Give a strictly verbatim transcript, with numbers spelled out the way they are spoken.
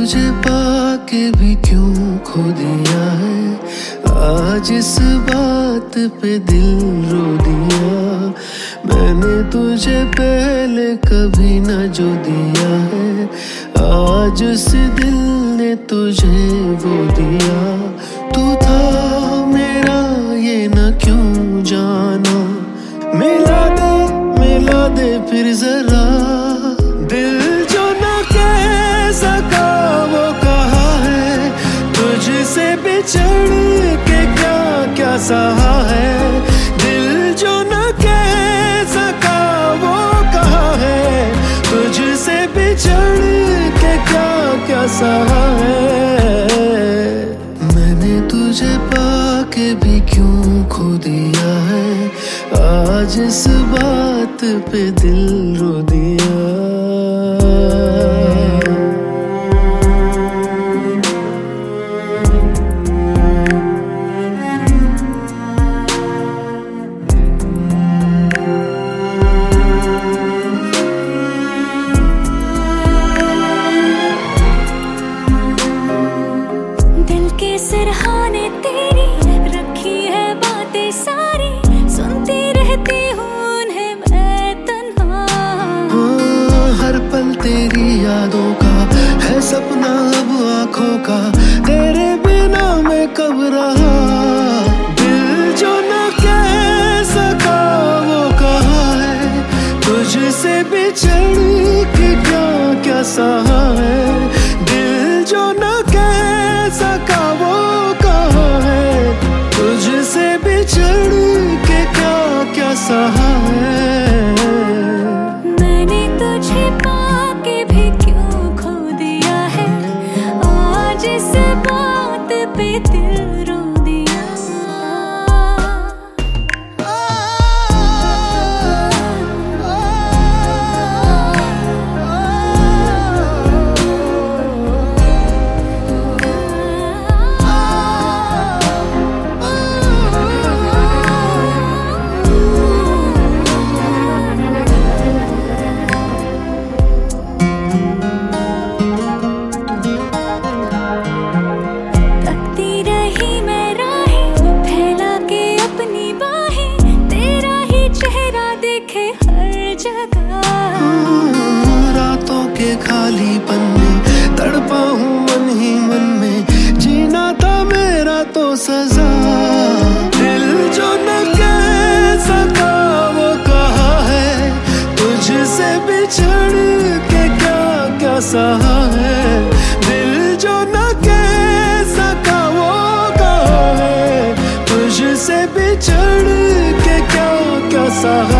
तुझे पाके भी क्यों खो दिया है, आज इस बात पे दिल रो दिया। मैंने तुझे पहले कभी न जो दिया है, आज उस दिल ने तुझे वो दिया। तू था मेरा ये न क्यों जाना, मिला दे मिला दे फिर जरा। दिल जो न कह सका वो कहा है, तुझसे बिछड़ के क्या क्या सहा है। दिल जो न कह सका वो कहा है, तुझसे बिछड़ के क्या क्या सहा है। मैंने तुझे पाके भी क्यों खो दिया है, आज इस बात पे दिल रो दिया। दिल के सिरहाने तेरी रखी है बातें सारी, सुनती रहती हूँ उन्हें मैं तन्हा। हाँ, हर पल तेरी यादों का है सपना अब आँखों का, तेरे बिना मैं कब रहा। दिल जो न कह सका वो कहा है, तुझसे बिछड़ के क्या क्या सहा है। दिल जो न कह सका वो कहा है, तुझसे बिछड़ के क्या क्या सहा है। मैंने तुझे पाके भी क्यों खो दिया है, आज इस बात पे दिल रो दिया। रातों के खालीपन में तड़पा हूँ मन ही मन में, जीना था मेरा तो सजा। दिल जो न कह सका वो कहा है, तुझसे बिछड़ के क्या क्या सहा है। दिल जो न कह सका वो कहा है, तुझसे बिछड़ के क्या क्या सहा